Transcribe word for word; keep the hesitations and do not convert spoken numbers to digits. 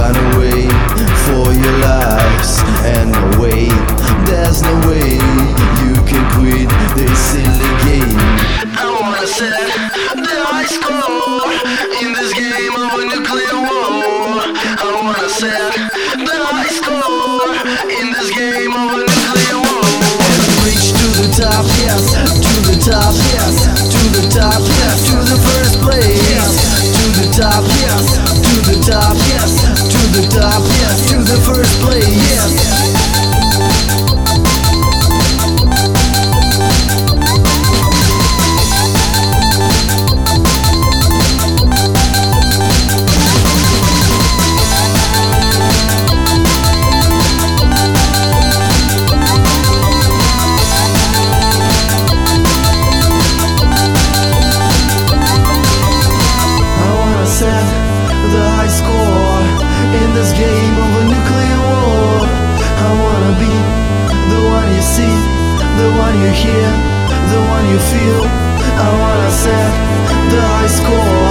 run away for your lives, and no way, there's no way you can quit this silly game. I wanna set the high score in this game of a nuclear war. I wanna set the high score in this game of a nuclear war. And reach to the top, yes, to the top, yes, to the top, yes, to the first place, yes, to the top, yes, to the top, yes, to the top, yes, to the first place, yes. The high score in this game of a nuclear war. I wanna be the one you see, the one you hear, the one you feel. I wanna set the high score